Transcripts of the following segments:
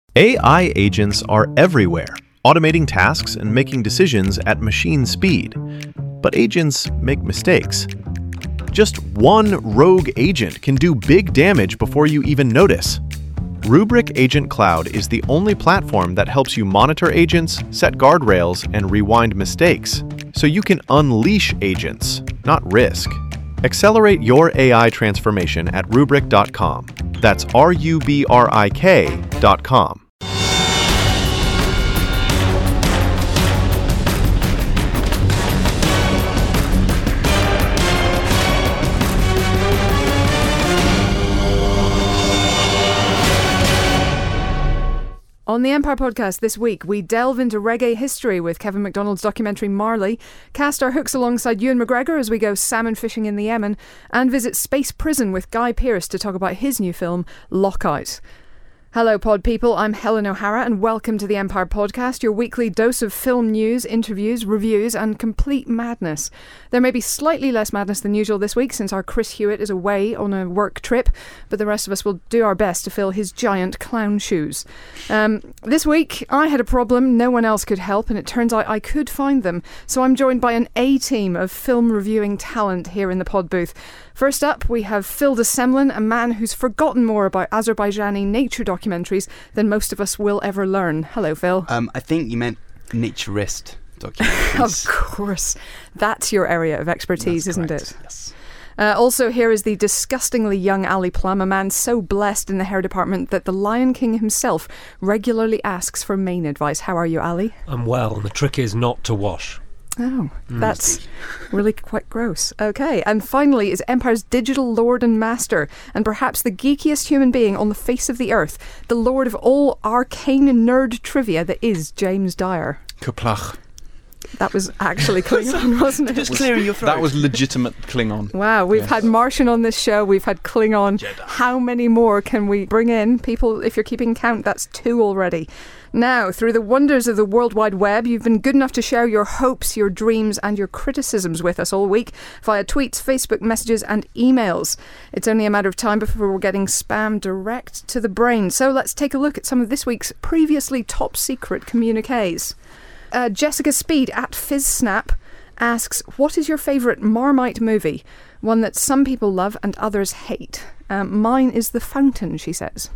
AI agents are everywhere, automating tasks and making decisions at machine speed. But agents make mistakes. Just one rogue agent can do big damage before you even notice. Rubrik Agent Cloud is the only platform that helps you monitor agents, set guardrails, and rewind mistakes, so you can unleash agents, not risk. Accelerate your AI transformation at Rubrik.com. That's RUBRIK.com. On the Empire Podcast this week, we delve into reggae history with Kevin MacDonald's documentary Marley, cast our hooks alongside Ewan McGregor as we go salmon fishing in the Yemen, and visit Space Prison with Guy Pearce to talk about his new film, Lockout. Hello, pod people. I'm Helen O'Hara, and welcome to the Empire Podcast, your weekly dose of film news, interviews, reviews, and complete madness. There may be slightly less madness than usual this week since our Chris Hewitt is away on a work trip, but the rest of us will do our best to fill his giant clown shoes. This week, I had a problem no one else could help, and it turns out I could find them. So I'm joined by an A-team of film reviewing talent here in the pod booth. First up, we have Phil de Semlin, a man who's forgotten more about Azerbaijani nature documentaries than most of us will ever learn. Hello, Phil. I think you meant naturist documentaries. Of course. That's your area of expertise, isn't correct. it? Yes. Also, here is the disgustingly young Ali Plum, a man so blessed in the hair department that the Lion King himself regularly asks for mane advice. How are you, Ali? I'm well, and the trick is not to wash. Oh, that's really quite gross. Okay, and finally is Empire's digital lord and master, and perhaps the geekiest human being on the face of the earth, the lord of all arcane nerd trivia that is James Dyer. Kaplach. That was actually Klingon, wasn't it? Just clearing your throat. That was legitimate Klingon. Wow, we've had Martian on this show, we've had Klingon. Jedi. How many more can we bring in? People, if you're keeping count, that's 2 already. Now, through the wonders of the World Wide Web, you've been good enough to share your hopes, your dreams, and your criticisms with us all week via tweets, Facebook messages, and emails. It's only a matter of time before we're getting spam direct to the brain. So let's take a look at some of this week's previously top secret communiques. Jessica Speed at FizzSnap asks, what is your favourite Marmite movie? One that some people love and others hate. Mine is The Fountain, she says.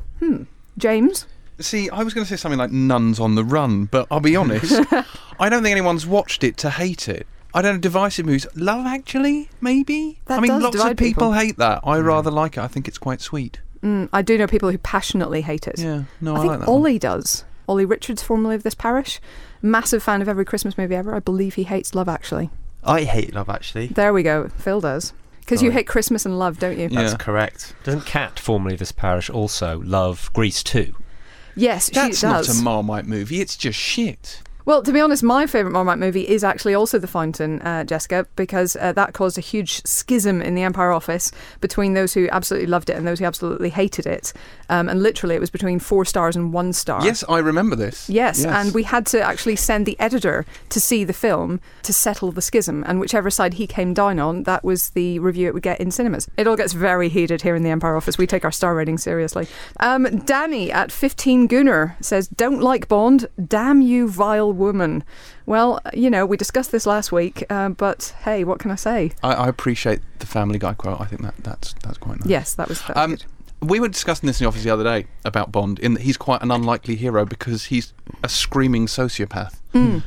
James? See, I was going to say something like Nuns on the Run, but I'll be honest, I don't think anyone's watched it to hate it. I don't know, divisive movies. Love Actually, maybe? That I mean, does lots divide of people people. hate that. I rather like it. I think it's quite sweet. I do know people who passionately hate it. Yeah, no, I think like that one. Ollie does. Ollie Richards, formerly of this parish. Massive fan of every Christmas movie ever. I believe he hates Love Actually. I hate Love Actually. There we go. Phil does. Because you Sorry. hate Christmas and love, don't you? Yeah. That's correct. Doesn't Kat, formerly of this parish, also love Grease 2? Yes, That's she not does. a Marmite movie, it's just shit. Well, to be honest, my favourite Marmite movie is actually also The Fountain, Jessica, because that caused a huge schism in the Empire office between those who absolutely loved it and those who absolutely hated it. And literally it was between 4 stars and 1 star. Yes, I remember this. Yes, and we had to actually send the editor to see the film to settle the schism, and whichever side he came down on, that was the review it would get in cinemas. It all gets very heated here in the Empire office. We take our star rating seriously. Danny at 15 Gooner says, don't like Bond, damn you vile woman. Well, you know, we discussed this last week, but hey, what can I say? I appreciate the Family Guy quote. I think that's quite nice. Yes, that was good. We were discussing this in the office the other day about Bond, in that he's quite an unlikely hero because he's a screaming sociopath.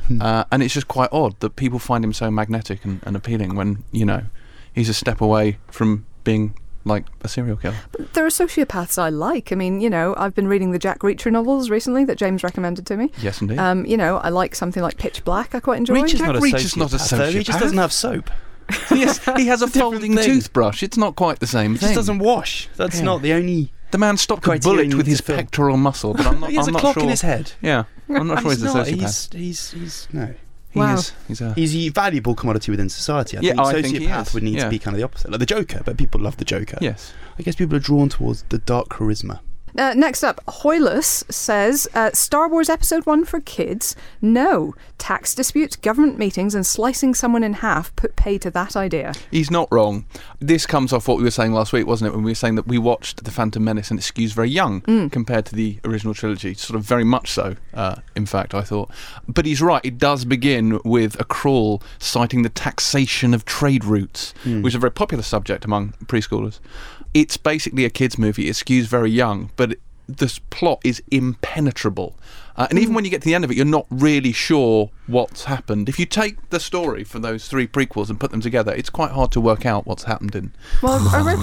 And it's just quite odd that people find him so magnetic and appealing when, you know, he's a step away from being like a serial killer. But there are sociopaths I like. I mean, you know, I've been reading the Jack Reacher novels recently that James recommended to me. Yes, indeed. You know, I like something like Pitch Black. I quite enjoy. Reacher's not a Reacher's not a sociopath, though. He just sociopath. doesn't have soap. Yes, he has a It's a different folding thing. toothbrush. It's not quite the same He thing. just doesn't wash. That's not the only... The man stopped a criterion bullet with to his film. pectoral muscle, but I'm not, He has I'm a not clock sure. in his head. Yeah, I'm not sure he's a not. sociopath. He's no. He Wow. is. He's a valuable commodity within society. I Yeah, think I think he sociopath is. would need Yeah. to be kind of the opposite. Like the Joker, but people love the Joker. Yes. I guess people are drawn towards the dark charisma. Next up, Hoyless says, Star Wars Episode 1 for kids? No. Tax disputes, government meetings, and slicing someone in half put pay to that idea. He's not wrong. This comes off what we were saying last week, wasn't it? When we were saying that we watched The Phantom Menace and it skews very young compared to the original trilogy. Sort of very much so, in fact, I thought. But he's right. It does begin with a crawl citing the taxation of trade routes, which is a very popular subject among preschoolers. It's basically a kids' movie. It skews very young, but this plot is impenetrable. And even when you get to the end of it, you're not really sure what's happened. If you take the story for those 3 prequels and put them together, it's quite hard to work out what's happened in Phantom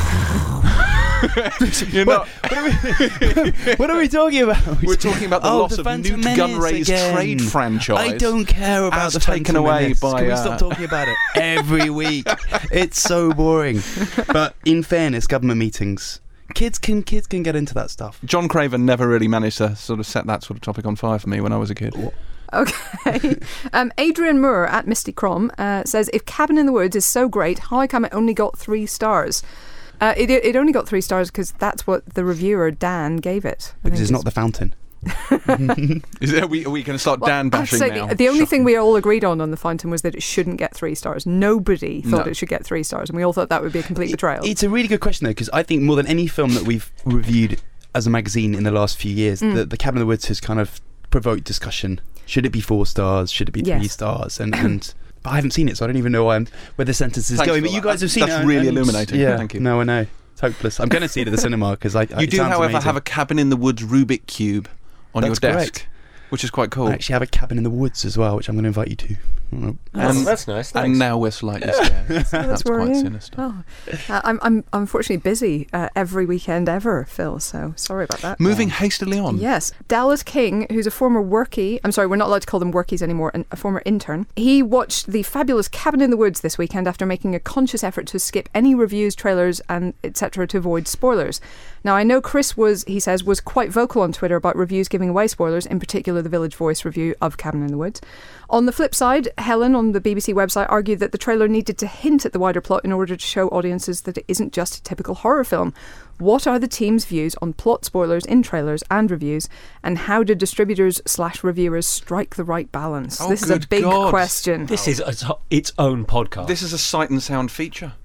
Menace. You're not. What are we talking about? We're talking about the loss of Newt Gunray's trade franchise. I don't care about the taken away by. Can we stop talking about it every week? It's so boring. But in fairness, government meetings. Kids can get into that stuff. John Craven never really managed to sort of set that sort of topic on fire for me when I was a kid. Okay. Adrian Moore at Misty Crom says, if Cabin in the Woods is so great, how come it only got 3 stars? It only got 3 stars because that's what the reviewer, Dan, gave it. Because it's not The Fountain. Are we going to start Dan bashing now? The only thing we all agreed on The Fountain was that it shouldn't get 3 stars. Nobody thought it should get 3 stars, and we all thought that would be a complete betrayal. It's a really good question, though, because I think more than any film that we've reviewed as a magazine in the last few years, the Cabin in the Woods has kind of provoked discussion. Should it be 4 stars? Should it be 3 stars? And but I haven't seen it, so I don't even know where the sentence is going. But you guys have seen it. That's really illuminating. Yeah, thank you. No, I know. It's hopeless. I'm going to see it at the cinema because You do, however, amazing. have a Cabin in the Woods Rubik Cube on your desk, which is quite cool. I actually have a cabin in the woods as well, which I'm going to invite you to. That's nice. Thanks. And now we're slightly scared. That's quite sinister. Oh. I'm unfortunately busy every weekend ever, Phil, so sorry about that. Moving hastily on. Yes. Dallas King, who's a former workie, I'm sorry, we're not allowed to call them workies anymore, a former intern, he watched the fabulous Cabin in the Woods this weekend after making a conscious effort to skip any reviews, trailers, and etc. to avoid spoilers. Now, I know Chris was quite vocal on Twitter about reviews giving away spoilers, in particular the Village Voice review of Cabin in the Woods. On the flip side, Helen on the BBC website argued that the trailer needed to hint at the wider plot in order to show audiences that it isn't just a typical horror film. What are the team's views on plot spoilers in trailers and reviews, and how do distributors/reviewers strike the right balance? Oh, this is a big question. This is its own podcast. This is a sight and sound feature.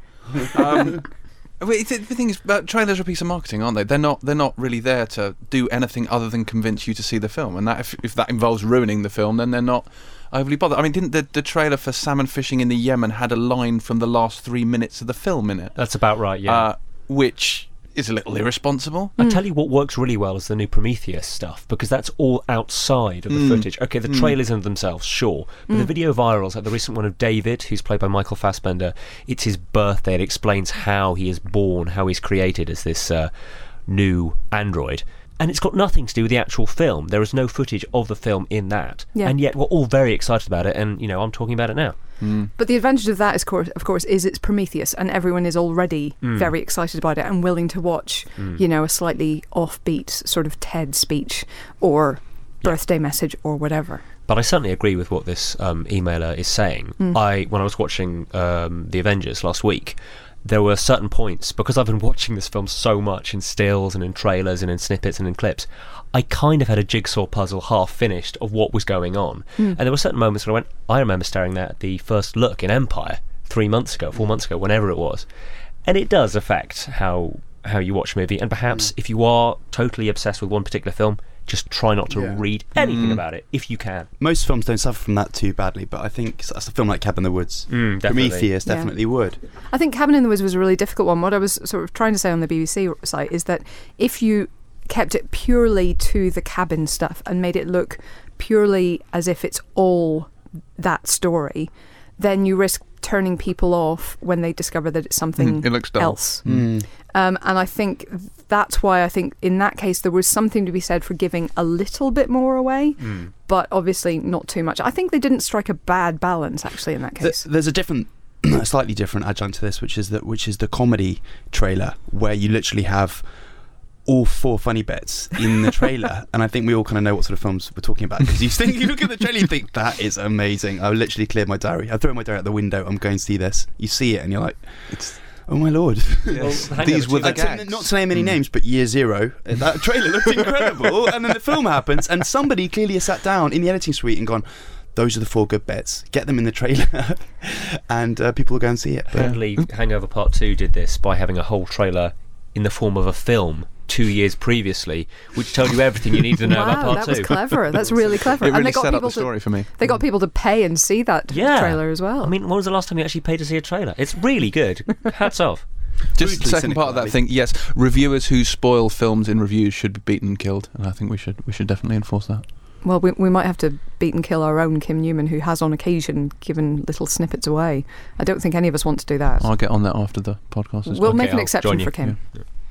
The thing is, trailers are a piece of marketing, aren't they? They're not really there to do anything other than convince you to see the film. And that if that involves ruining the film, then they're not overly bothered. I mean, didn't the trailer for Salmon Fishing in the Yemen had a line from the last 3 minutes of the film in it? That's about right, yeah. Which is a little irresponsible. I tell you what works really well is the new Prometheus stuff, because that's all outside of the footage. Okay, the trailers in themselves, sure, but the video virals, like the recent one of David, who's played by Michael Fassbender, it's his birthday. It explains how he is born, how he's created as this new android. And it's got nothing to do with the actual film. There is no footage of the film in that. Yeah. And yet we're all very excited about it, and, I'm talking about it now. But the advantage of that, of course, is it's Prometheus, and everyone is already very excited about it and willing to watch, a slightly offbeat sort of TED speech or birthday message or whatever. But I certainly agree with what this emailer is saying. When I was watching The Avengers last week, there were certain points, because I've been watching this film so much in stills and in trailers and in snippets and in clips, I kind of had a jigsaw puzzle half finished of what was going on. And there were certain moments when I remember staring there at the first look in Empire 4 months ago, whenever it was. And it does affect how you watch a movie, and perhaps if you are totally obsessed with one particular film, just try not to read anything about it if you can. Most films don't suffer from that too badly, but I think that's a film like Cabin in the Woods. Prometheus definitely would. I think Cabin in the Woods was a really difficult one. What I was sort of trying to say on the BBC site is that if you kept it purely to the cabin stuff and made it look purely as if it's all that story, then you risk turning people off when they discover that it's something else. And I think that's why I think in that case there was something to be said for giving a little bit more away, but obviously not too much. I think they didn't strike a bad balance actually in that case. There's a slightly different adjunct to this, which is the comedy trailer, where you literally have all 4 funny bits in the trailer. And I think we all kind of know what sort of films we're talking about, because you look at the trailer, you think that is amazing. I literally cleared my diary. I threw my diary out the window. I'm going to see this. You see it and you're like, Oh my lord! Yes. Well, These were the gags. Not to name any names, but Year Zero. That trailer looked incredible, and then the film happens, and somebody clearly has sat down in the editing suite and gone, "Those are the 4 good bits. Get them in the trailer," and people will go and see it. Apparently, Hangover Part 2 did this by having a whole trailer in the form of a film 2 years previously, which told you everything you needed to know about Wow, Part 2. that was clever. That's really clever. It And really they got set up people the story for me. They got people to pay and see that Yeah. trailer as well. I mean, when was the last time you actually paid to see a trailer? It's really good. Hats off. Just the brutally second cynical, part of that Ali. thing. Yes, reviewers who spoil films in reviews should be beaten and killed, and I think we should definitely enforce that. Well, we might have to beat and kill our own Kim Newman, who has on occasion given little snippets away. I don't think any of us want to do that. I'll get on that after the podcast. We'll Okay, make an I'll exception join you. for Kim.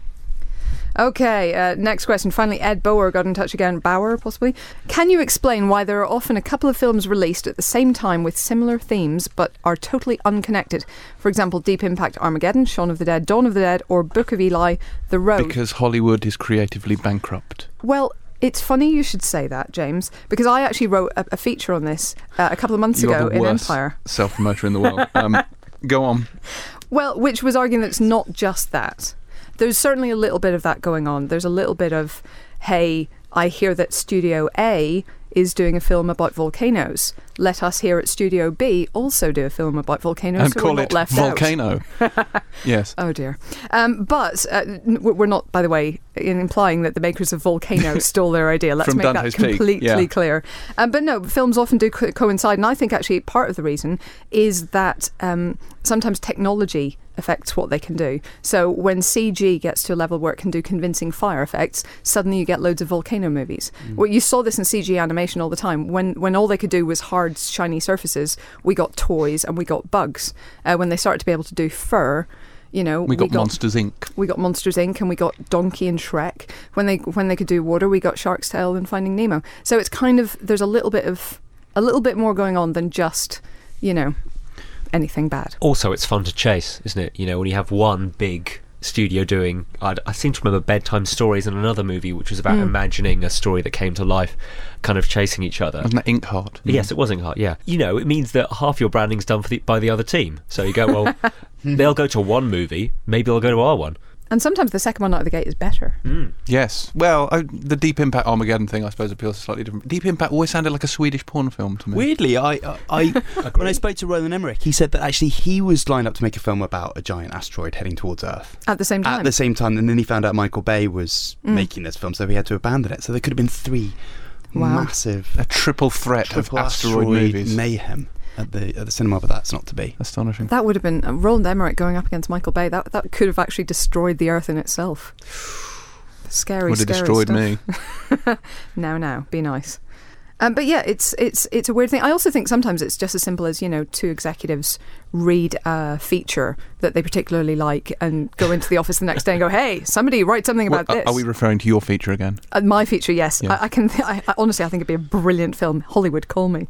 Okay, next question. Finally, Ed Bauer got in touch again. Bauer, possibly. Can you explain why there are often a couple of films released at the same time with similar themes but are totally unconnected? For example, Deep Impact Armageddon, Shaun of the Dead, Dawn of the Dead, or Book of Eli, The Road. Because Hollywood is creatively bankrupt. Well, it's funny you should say that, James, because I actually wrote a feature on this a couple of months You're ago the in worst Empire. self-promoter in the world. Go on. Well, which was arguing that it's not just that. There's certainly a little bit of that going on. There's a little bit of, hey, I hear that Studio A is doing a film about volcanoes. Let us here at Studio B also do a film about volcanoes, And so call we're it not left out. Volcano. Yes. Oh dear. But we're not, by the way, implying that the makers of Volcano stole their idea. Let's From make Dante's that Peak, completely yeah. clear. But no, films often do coincide, and I think actually part of the reason is that sometimes technology affects what they can do. So when CG gets to a level where it can do convincing fire effects, suddenly you get loads of volcano movies. Well, you saw this in CG animation all the time. When all they could do was hard, shiny surfaces, we got toys and we got bugs. When they started to be able to do fur, you know, We got Monsters, Inc. We got Monsters, Inc. and we got Donkey and Shrek. When they could do water, we got Shark's Tale and Finding Nemo. So it's kind of, there's a little bit more going on than just, you know, anything bad. Also, it's fun to chase, isn't it? You know, when you have one big studio doing... I seem to remember Bedtime Stories and another movie which was about imagining a story that came to life, kind of chasing each other. Wasn't that Inkheart? Yes, it was Inkheart, yeah. You know, it means that half your branding's done by the other team. So you go, well, they'll go to one movie, maybe they'll go to our one. And sometimes the second one out of the gate is better. Yes. Well, the Deep Impact Armageddon thing, I suppose, appeals to slightly different. Deep Impact always sounded like a Swedish porn film to me. Weirdly, I when I spoke to Roland Emmerich, he said that actually he was lined up to make a film about a giant asteroid heading towards Earth. At the same time. At the same time, and then he found out Michael Bay was making this film, so he had to abandon it. So there could have been 3 Wow. massive A triple threat of triple asteroid movies. mayhem at the cinema, but that's not to be. Astonishing. That would have been Roland Emmerich going up against Michael Bay. That could have actually destroyed the Earth in itself. Scary, Would have scary destroyed stuff. me. Now, be nice. But yeah, it's a weird thing. I also think sometimes it's just as simple as, you know, 2 executives read a feature that they particularly like and go into the office the next day and go, "Hey, somebody write something about this." Are we referring to your feature again? My feature, yes. Yeah. I honestly, I think it'd be a brilliant film. Hollywood, call me.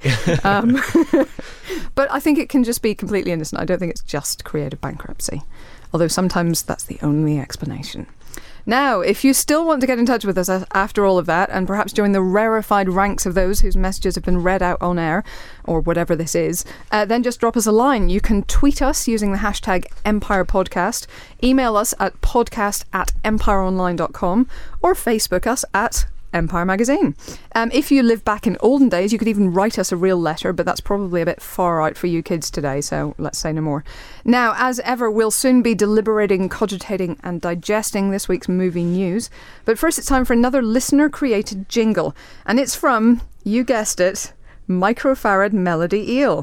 But I think it can just be completely innocent. I don't think it's just creative bankruptcy. Although sometimes that's the only explanation. Now, if you still want to get in touch with us after all of that, and perhaps join the rarefied ranks of those whose messages have been read out on air, or whatever this is, then just drop us a line. You can tweet us using the hashtag EmpirePodcast, email us at podcast@empireonline.com, or Facebook us at Empire Magazine. If you live back in olden days, you could even write us a real letter, but that's probably a bit far out for you kids today, so let's say no more. Now, as ever, we'll soon be deliberating, cogitating and digesting this week's movie news. But first, it's time for another listener-created jingle, and it's from, you guessed it, Microfarad Melody Eel.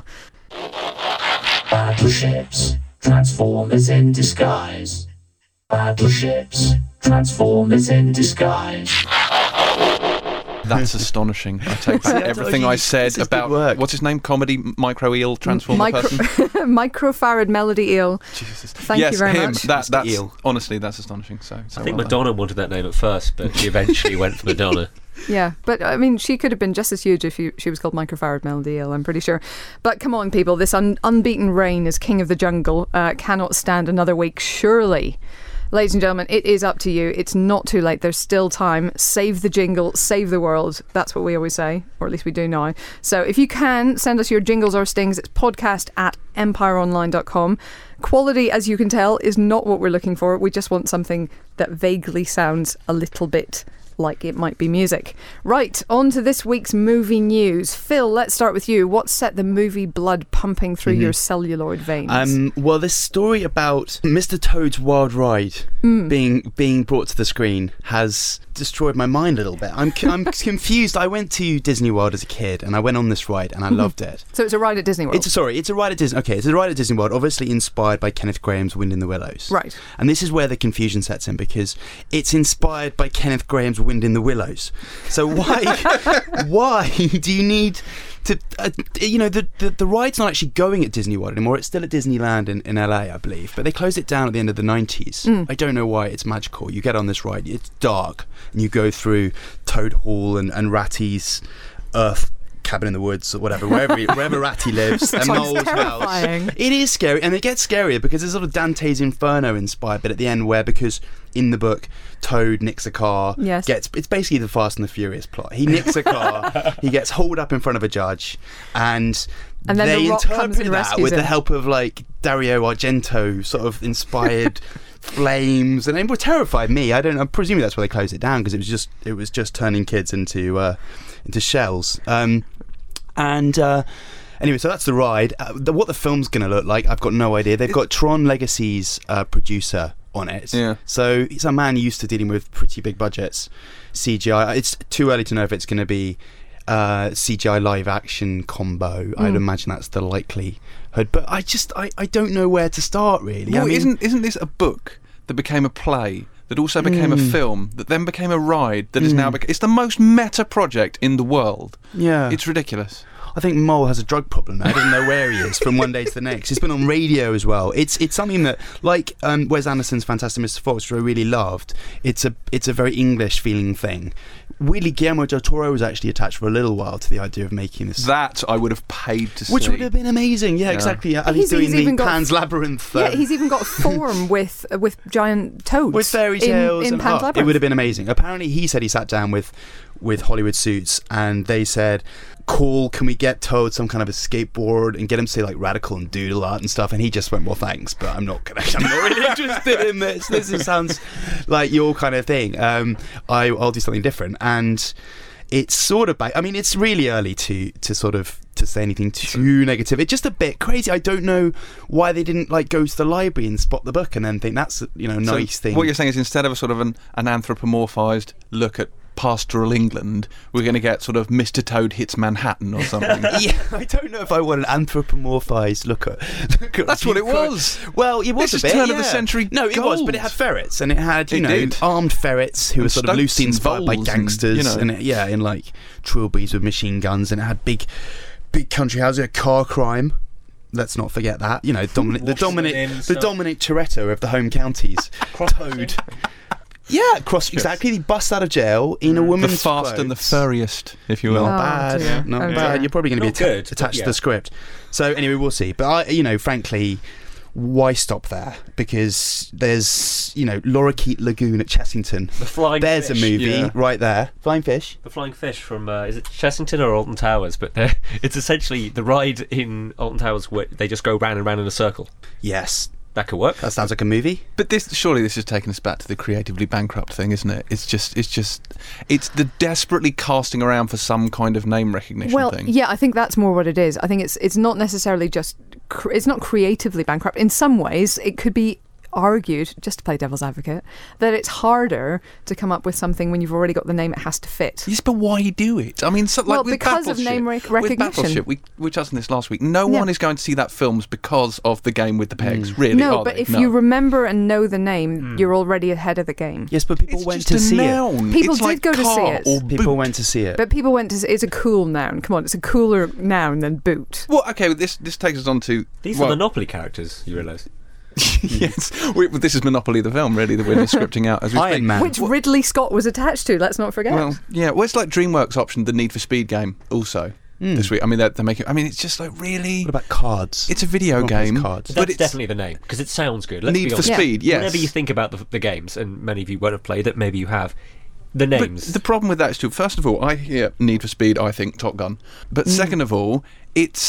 Battleships, Transformers in disguise. Battleships, Transformers in disguise. That's astonishing. I take back everything I said this is about good work. what's his name, comedy micro eel transformer person. Microfarad Melody Eel. Jesus. Thank you very him. much. That's Eel. honestly, that's astonishing. So I think well Madonna wanted that name at first, but she eventually went for Madonna. Yeah, but I mean, she could have been just as huge if she was called Microfarad Melody Eel, I'm pretty sure. But come on, people, this unbeaten reign as King of the Jungle cannot stand another week, surely. Ladies and gentlemen, it is up to you. It's not too late. There's still time. Save the jingle, save the world. That's what we always say, or at least we do now. So if you can, send us your jingles or stings. It's podcast at empireonline.com. Quality, as you can tell, is not what we're looking for. We just want something that vaguely sounds a little bit like it might be music. Right, on to this week's movie news. Phil, let's start with you. What set the movie blood pumping through your celluloid veins? Well, this story about Mr. Toad's Wild Ride being brought to the screen has destroyed my mind a little bit. I'm confused. I went to Disney World as a kid and I went on this ride and I loved it. So it's a ride at Disney World? It's a ride at Disney. Okay, it's a ride at Disney World, obviously inspired by Kenneth Grahame's Wind in the Willows. Right. And this is where the confusion sets in, because it's inspired by Kenneth Grahame's Wind in the Willows. So why do you need to the ride's not actually going at Disney World anymore. It's still at Disneyland in LA, I believe, but they closed it down at the end of the 90s. I don't know why. It's magical. You get on this ride, it's dark, and you go through Toad Hall and Ratty's Earth cabin in the woods or whatever, wherever Ratty lives, and Mole's house. It is scary, and it gets scarier because there's sort of Dante's Inferno inspired bit at the end, where, because in the book Toad nicks a car, it's basically the Fast and the Furious plot. He nicks a car, he gets hauled up in front of a judge, and then they the Rock comes interpret and that with rescues the him. help of like Dario Argento sort of inspired flames, and it terrified me. I'm presuming that's why they closed it down, because it was just turning kids into shells. Anyway, so that's the ride. What the film's going to look like, I've got no idea. They've got Tron Legacy's producer on it. Yeah. So he's a man used to dealing with pretty big budgets, CGI. It's too early to know if it's going to be CGI live action combo. I'd imagine that's the likelihood. But I don't know where to start, really. Well, isn't this a book that became a play, that also became a film, that then became a ride, that is now... It's the most meta project in the world. Yeah. It's ridiculous. I think Mole has a drug problem now. I don't know where he is from one day to the next. He's been on radio as well. It's something that, like Wes Anderson's Fantastic Mr. Fox, which I really loved, it's a very English feeling thing. Weirdly, Guillermo del Toro was actually attached for a little while to the idea of making this. That I would have paid to see. Which would have been amazing. Yeah, exactly. He's doing the Pan's Labyrinth. Yeah, he's even got form with giant toads. With fairy tales. In Pan's Labyrinth. It would have been amazing. Apparently, he said he sat down with Hollywood Suits and they said, cool, can we get Toad some kind of a skateboard and get him to say like radical and doodle art and stuff? And he just went, well, thanks, but I'm not really interested in this. This sounds like your kind of thing. I'll do something different. And it's sort of it's really early to say anything too negative. It's just a bit crazy. I don't know why they didn't go to the library and spot the book and then think that's nice thing. What you're saying is, instead of a sort of an anthropomorphized look at pastoral England, we're going to get sort of Mr. Toad hits Manhattan or something. Yeah, I don't know if I want an anthropomorphized look at that's what it was. Well, it was this a bit turn of the century. No, it was, but it had ferrets, and it had armed ferrets who were sort of loosely inspired by gangsters, and in like trilbies with machine guns, and it had big country houses, car crime. Let's not forget that. The Dominic Toretto of the home counties, Toad. Yeah, exactly. He busts out of jail in a woman's the fast clothes. And the furriest, if you will. Not bad. You're probably going to be attached to the script. So anyway, we'll see. But frankly, why stop there? Because there's Lorikeet Lagoon at Chessington. The Flying There's Fish. a movie right there. Flying Fish. The Flying Fish from is it Chessington or Alton Towers? But it's essentially the ride in Alton Towers where they just go round and round in a circle. Yes. That could work. That sounds like a movie. But surely this has taken us back to the creatively bankrupt thing, isn't it? It's the desperately casting around for some kind of name recognition thing. Yeah, I think that's more what it is. I think it's not necessarily just it's not creatively bankrupt. In some ways, it could be argued, just to play devil's advocate, that it's harder to come up with something when you've already got the name it has to fit. Yes, but why do it? I mean, with because of name recognition. With Battleship, we touched on this last week. No one is going to see that films because of the game with the pegs, really. No, but if you remember and know the name, you're already ahead of the game. Yes, but people went to see it. People did go to see it. People went to see it. But people went to see it. It's a cool noun. Come on, it's a cooler noun than boot. Well, okay, this takes us on to... These are Monopoly characters, you realise. Yes, this is Monopoly the film, really, that we're scripting out as we speak. Which Ridley Scott was attached to, let's not forget. Well, it's like DreamWorks optioned the Need for Speed game also this week. I mean, they're making... I mean, it's just like, really... What about Cards? It's a video game. Cards. But it's definitely the name, because it sounds good. Need for Speed, yes. Whenever you think about the games, and many of you won't have played it, maybe you have, the names... But the problem with that is, first of all, I hear Need for Speed, I think Top Gun. But second of all, it's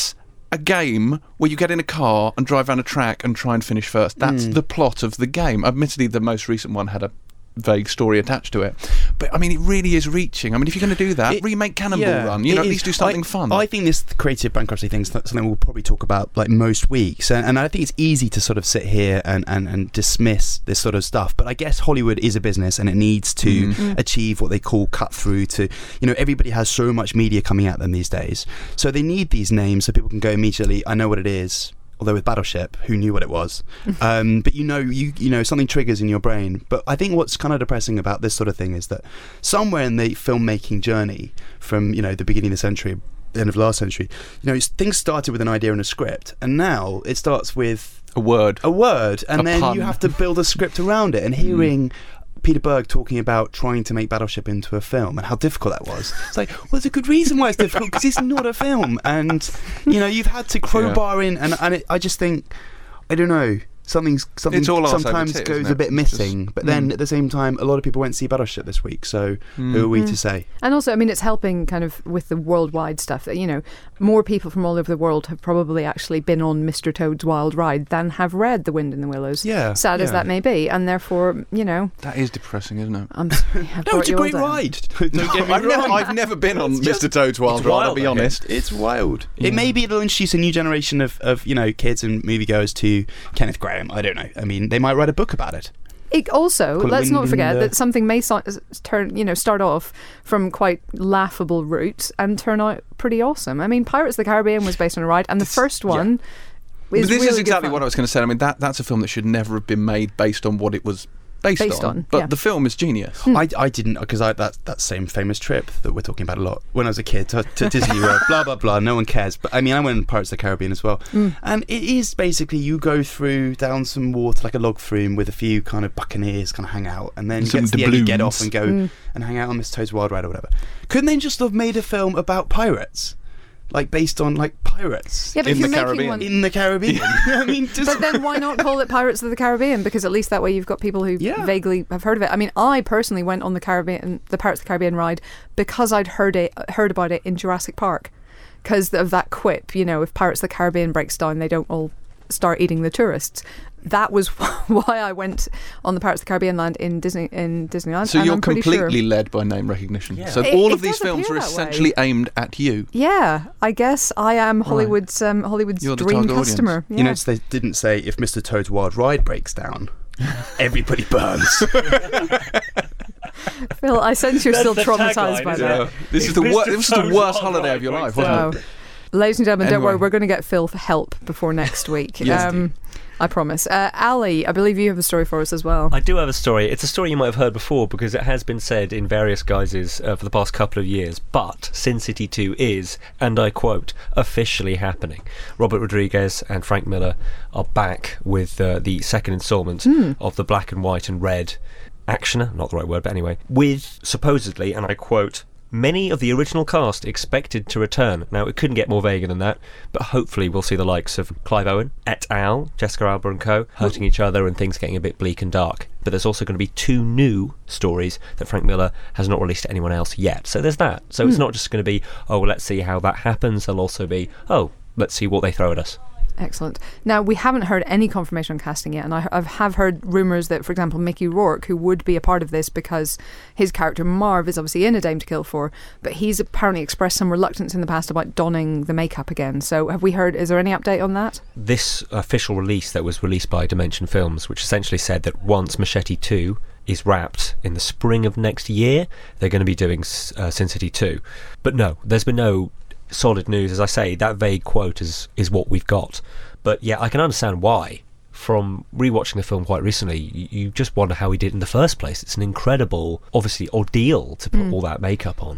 a game where you get in a car and drive around a track and try and finish first. That's the plot of the game. Admittedly, the most recent one had a vague story attached to it, but I mean, it really is reaching. I mean, if you're going to do that, remake Cannonball Run. At least do something fun. I think this creative bankruptcy thing is something we'll probably talk about like most weeks, and I think it's easy to sort of sit here and dismiss this sort of stuff. But I guess Hollywood is a business, and it needs to achieve what they call cut through. To everybody has so much media coming at them these days, so they need these names so people can go immediately. I know what it is. Although with Battleship, who knew what it was? But something triggers in your brain. But I think what's kind of depressing about this sort of thing is that somewhere in the filmmaking journey, from the beginning of the century, the end of last century, things started with an idea and a script, and now it starts with a word, and then pun. you have to build a script around it. And hearing Peter Berg talking about trying to make Battleship into a film and how difficult that was. It's like, well, there's a good reason why it's difficult, because it's not a film, and you've had to crowbar in, and I just think, I don't know, something sometimes goes a bit missing. But then at the same time, a lot of people went to see Battleship this week, so who are we to say? And also, I mean, it's helping kind of with the worldwide stuff that more people from all over the world have probably actually been on Mr. Toad's Wild Ride than have read The Wind in the Willows. Yeah, sad as that may be, and therefore that is depressing, isn't it? I'm sorry, no, it's a great ride. Don't get me wrong. I've never been on Mr. Toad's Wild Ride. I'll be honest. It's wild. Yeah. It'll introduce a new generation of kids and moviegoers to Kenneth Graham. I don't know. I mean, they might write a book about it. It also, let's not forget that something may start off from quite laughable roots and turn out pretty awesome. I mean, Pirates of the Caribbean was based on a ride, and the first one is this really is exactly good fun. what I was going to say. I mean, that's a film that should never have been made based on what it was based on. But the film is genius. I didn't, because that same famous trip that we're talking about a lot when I was a kid to Disney World, blah blah blah, no one cares, but I mean, I went on Pirates of the Caribbean as well, and it is basically you go down some water like a log flume with a few kind of buccaneers kind of hang out, and then you get off and go and hang out on Mr. Toad's Wild Ride or whatever. Couldn't they just have made a film about pirates? Like based on like pirates in the Caribbean. In the Caribbean. I mean, but then why not call it Pirates of the Caribbean? Because at least that way you've got people who vaguely have heard of it. I mean, I personally went on the Pirates of the Caribbean ride because I'd heard about it in Jurassic Park, because of that quip. If Pirates of the Caribbean breaks down, they don't all start eating the tourists. That was why I went on the Pirates of the Caribbean land in Disneyland. So you're completely led by name recognition. Yeah. So all of these films are essentially aimed at you. Yeah, I guess I am Hollywood's dream customer. Yeah. You notice they didn't say if Mr. Toad's Wild Ride breaks down, everybody burns. Phil, I sense you're still traumatised by that. This is the worst holiday of your life, wasn't it? Ladies and gentlemen, don't worry, we're going to get Phil for help before next week. Yes, I promise. Ali, I believe you have a story for us as well. I do have a story. It's a story you might have heard before because it has been said in various guises for the past couple of years. But Sin City 2 is, and I quote, officially happening. Robert Rodriguez and Frank Miller are back with the second instalment of the black and white and red actioner, not the right word, but anyway, with supposedly, and I quote, many of the original cast expected to return. Now, it couldn't get more vague than that, but hopefully we'll see the likes of Clive Owen, et al., Jessica Alba and co, hurting each other and things getting a bit bleak and dark. But there's also going to be 2 new stories that Frank Miller has not released to anyone else yet. So there's that. So it's not just going to be, let's see how that happens. There'll also be, let's see what they throw at us. Excellent. Now, we haven't heard any confirmation on casting yet, and I have heard rumours that, for example, Mickey Rourke, who would be a part of this because his character Marv is obviously in A Dame to Kill For, but he's apparently expressed some reluctance in the past about donning the makeup again. So have we heard, is there any update on that? This official release that was released by Dimension Films, which essentially said that once Machete 2 is wrapped in the spring of next year, they're going to be doing Sin City 2. But no, there's been no solid news. As I say, that vague quote is what we've got. But yeah, I can understand why. From rewatching the film quite recently, you just wonder how he did in the first place. It's an incredible, obviously, ordeal to put all that makeup on.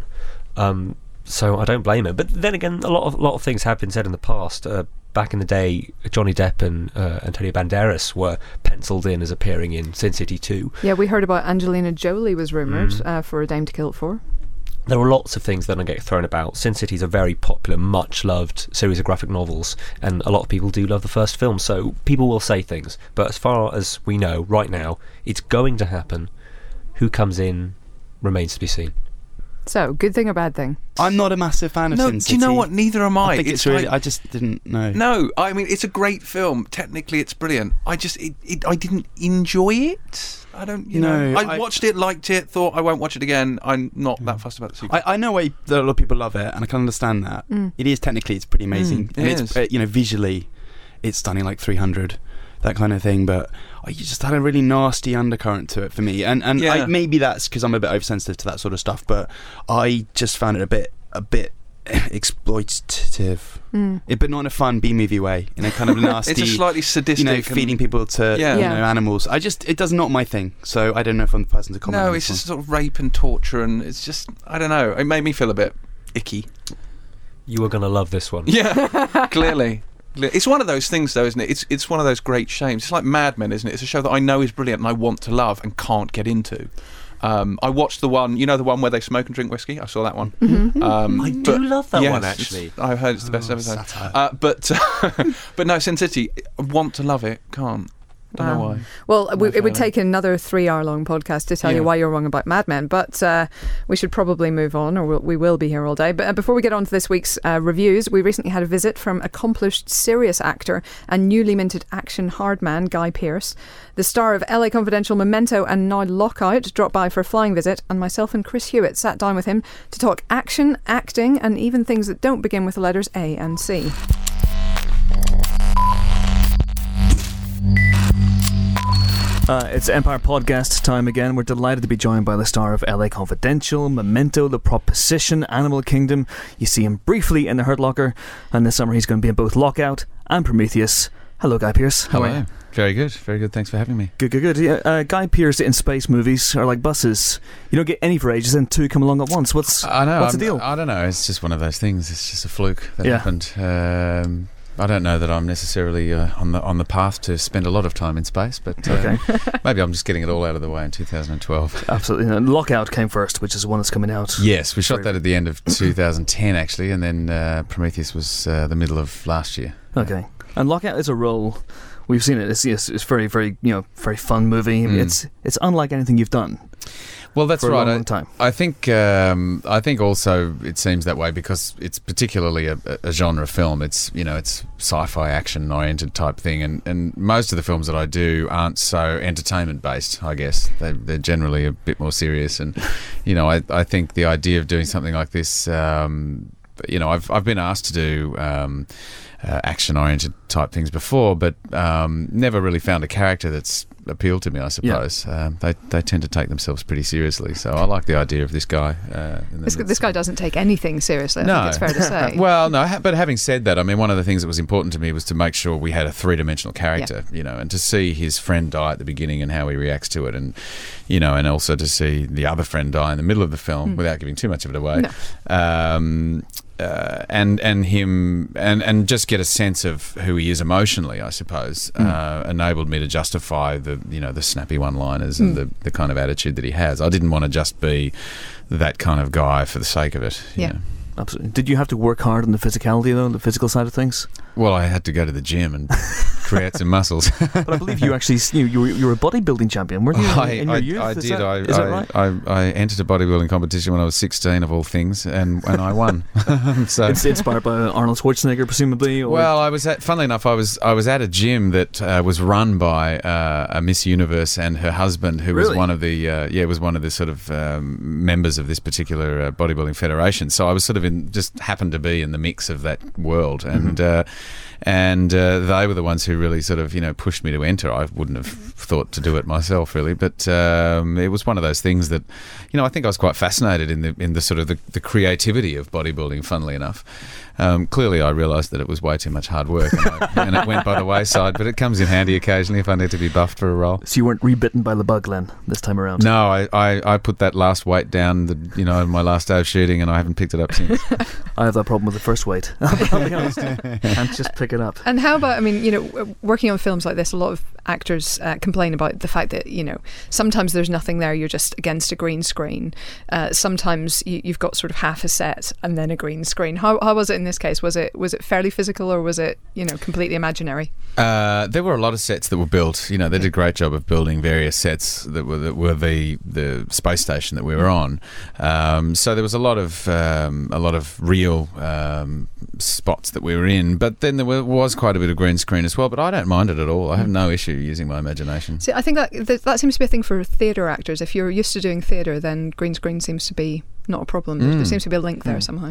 So I don't blame him. But then again, a lot of things have been said in the past. Back in the day, Johnny Depp and Antonio Banderas were penciled in as appearing in Sin City 2. Yeah, we heard about Angelina Jolie was rumoured for A Dame to Kill For. There are lots of things that don't get thrown about. Sin City is a very popular, much-loved series of graphic novels, and a lot of people do love the first film, so people will say things. But as far as we know, right now, it's going to happen. Who comes in remains to be seen. So, good thing or bad thing? I'm not a massive fan of No, Sin do City. you know what? Neither am I. I think it's really. I just didn't know. No, I mean, it's a great film. Technically, it's brilliant. I didn't enjoy it. I don't, I watched it, liked it, thought I won't watch it again. I'm not that fussed about the sequel. I know why a lot of people love it, and I can understand that. It is technically, it's pretty amazing. It and is. It's, visually, it's stunning, like 300, that kind of thing. But you just had a really nasty undercurrent to it for me, and maybe that's because I'm a bit oversensitive to that sort of stuff. But I just found it a bit exploitative, but not in a fun B-movie way, in a kind of nasty. It's a slightly sadistic, feeding people to animals. It does not my thing. So I don't know if I'm the person to comment. No, on it's this just sort of rape and torture, and it's just, I don't know. It made me feel a bit icky. You were going to love this one. Yeah, clearly. It's one of those things, though, isn't it? It's one of those great shames. It's like Mad Men, isn't it? It's a show that I know is brilliant and I want to love and can't get into. I watched the one, the one where they smoke and drink whiskey. I saw that one. I do love that one, actually. I've heard it's the best episode. But no, Sin City, I want to love it, can't. Don't know why. Well, it would take another 3-hour-long podcast to tell you why you're wrong about Mad Men, but we should probably move on, or we will be here all day. But before we get on to this week's reviews, we recently had a visit from accomplished serious actor and newly minted action hardman Guy Pearce. The star of LA Confidential, Memento and now Lockout dropped by for a flying visit, and myself and Chris Hewitt sat down with him to talk action, acting, and even things that don't begin with the letters A and C. It's Empire Podcast time again. We're delighted to be joined by the star of LA Confidential, Memento, The Proposition, Animal Kingdom. You see him briefly in The Hurt Locker, and this summer he's going to be in both Lockout and Prometheus. Hello, Guy Pearce. How are you? Very good. Thanks for having me. Good. Yeah, Guy Pearce in space movies are like buses. You don't get any for ages, and two come along at once. What's the deal? I don't know. It's just one of those things. It's just a fluke that happened. I don't know that I'm necessarily on the path to spend a lot of time in space, but maybe I'm just getting it all out of the way in 2012. Absolutely. And Lockout came first, which is the one that's coming out. Yes, we shot that at the end of 2010, actually, and then Prometheus was the middle of last year. Okay. And Lockout is a role. We've seen it. It's very, very, very fun movie. It's unlike anything you've done. Well, that's for right. A long time. I think also it seems that way because it's particularly a genre film. It's it's sci-fi action oriented type thing, and most of the films that I do aren't so entertainment based. I guess they're generally a bit more serious, and I think the idea of doing something like this. I've been asked to do action-oriented type things before, but never really found a character that's appealed to me, I suppose. Yeah. They tend to take themselves pretty seriously, so I like the idea of this guy. This guy doesn't take anything seriously, I think it's fair to say. Well, no, but having said that, I mean, one of the things that was important to me was to make sure we had a three-dimensional character, and to see his friend die at the beginning and how he reacts to it, and and also to see the other friend die in the middle of the film without giving too much of it away. No. And him and just get a sense of who he is emotionally, I suppose, enabled me to justify the snappy one-liners and the kind of attitude that he has. I didn't want to just be that kind of guy for the sake of it. Yeah. Absolutely. Did you have to work hard on the physicality, though, the physical side of things? Well, I had to go to the gym and create some muscles. But I believe you actually you were a bodybuilding champion, weren't you? In your youth? I did. Is that right? I entered a bodybuilding competition when I was 16, of all things, and I won. So it's inspired by Arnold Schwarzenegger, presumably. Or? Well, funnily enough, I was at a gym that was run by a Miss Universe and her husband, who was one of the sort of members of this particular bodybuilding federation. So I was sort of just happened to be in the mix of that world, and they were the ones who really sort of pushed me to enter. I wouldn't have thought to do it myself, really, but it was one of those things that I think I was quite fascinated in the sort of the creativity of bodybuilding. Funnily enough, clearly I realised that it was way too much hard work, and it went by the wayside. But it comes in handy occasionally if I need to be buffed for a role. So you weren't rebitten by the bug, Len, this time around? No, I put that last weight down, my last day of shooting, and I haven't picked it up since. I have that problem with the first weight. I'll be honest. Can't just pick it up. And how about, I mean, you know, working on films like this, a lot of actors complain about the fact that, you know, sometimes there's nothing there, you're just against a green screen. Sometimes you've got sort of half a set and then a green screen. How was it in this case? Was it fairly physical, or was it, you know, completely imaginary? There were a lot of sets that were built. You know, they did a great job of building various sets that were the space station that we were on. So there was a lot of real spots that we were in, but then there was quite a bit of green screen as well. But I don't mind it at all. I have no issue using my imagination. See, I think that seems to be a thing for theatre actors. If you're used to doing theatre, then green screen seems to be not a problem. There seems to be a link there somehow.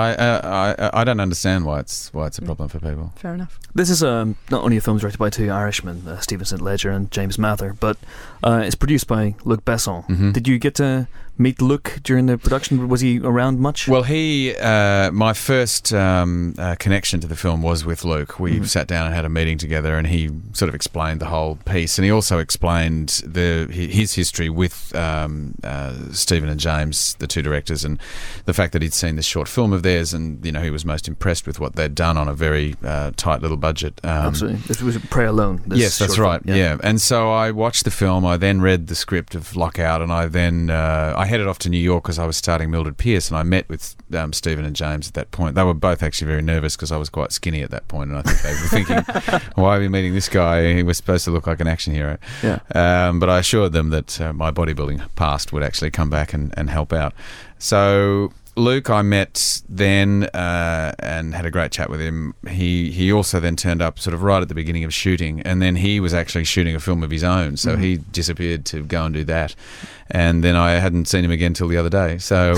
I don't understand why it's a problem for people. Fair enough. This is not only a film directed by two Irishmen, Stephen St. Ledger and James Mather, but it's produced by Luc Besson. Mm-hmm. Did you get to meet Luc during the production? Was he around much? Well, my first connection to the film was with Luc. We sat down and had a meeting together, and he sort of explained the whole piece, and he also explained his history with Stephen and James, the two directors, and the fact that he'd seen this short film of theirs, and you know, he was most impressed with what they'd done on a very tight little budget. Absolutely. This was Pray Alone. Yes, that's right. Yeah. And so I watched the film. I then read the script of Lockout, and I headed off to New York because I was starting Mildred Pierce, and I met with Stephen and James at that point. They were both actually very nervous because I was quite skinny at that point, and I think they were thinking, why are we meeting this guy? He was supposed to look like an action hero. Yeah. But I assured them that my bodybuilding past would actually come back and help out. So Luc I met then and had a great chat with him. He also then turned up sort of right at the beginning of shooting, and then he was actually shooting a film of his own, so he disappeared to go and do that. And then I hadn't seen him again till the other day. So,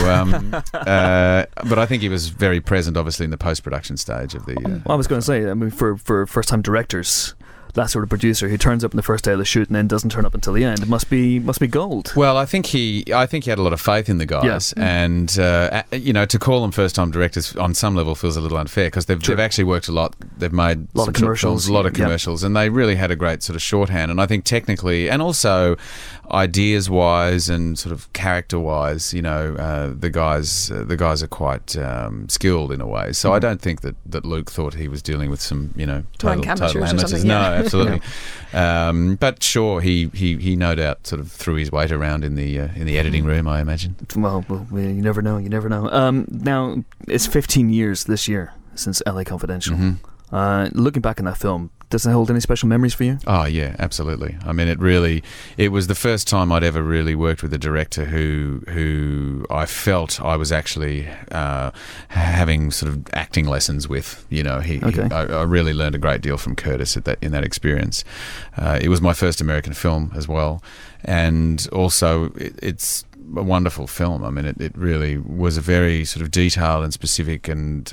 but I think he was very present, obviously, in the post-production stage of the... Well, I was going to say, I mean, for first-time directors, that sort of producer who turns up in the first day of the shoot and then doesn't turn up until the end, it must be gold. Well, I think he had a lot of faith in the guys, and you know, to call them first-time directors on some level feels a little unfair because they've actually worked a lot. They've made a lot of commercials, and they really had a great sort of shorthand. And I think technically, and also ideas-wise and sort of character-wise, you know, the guys are quite skilled in a way. So I don't think that Luc thought he was dealing with some, you know, total amateurs. No. Absolutely. But sure, he no doubt sort of threw his weight around in the editing room, I imagine. Well, you never know. Now, it's 15 years this year since LA Confidential. Mm-hmm. Looking back on that film, does it hold any special memories for you? Oh, yeah, absolutely. I mean, it was the first time I'd ever really worked with a director who I felt I was actually having sort of acting lessons with. You know, I really learned a great deal from Curtis in that experience. It was my first American film as well, and also it's a wonderful film. I mean, it really was a very sort of detailed and specific and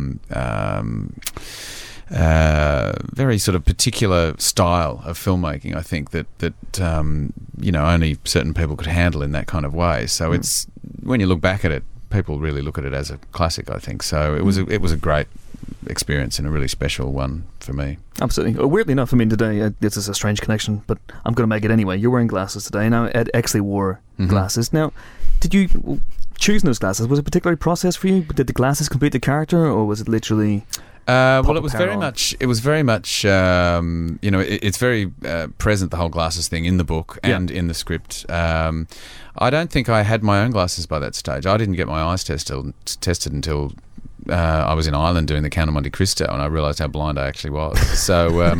very sort of particular style of filmmaking, I think, that you know, only certain people could handle in that kind of way. So it's, when you look back at it, people really look at it as a classic, I think. So it was a great experience and a really special one for me. Absolutely. Weirdly enough, I mean, today, this is a strange connection, but I'm going to make it anyway. You're wearing glasses today. Now, Ed Exley wore glasses. Now, did you choose those glasses? Was it a particular process for you? Did the glasses complete the character, or was it literally... well, it was very much. You know, it's very present, the whole glasses thing, in the book and in the script. I don't think I had my own glasses by that stage. I didn't get my eyes tested until I was in Ireland doing the Count of Monte Cristo, and I realised how blind I actually was. So,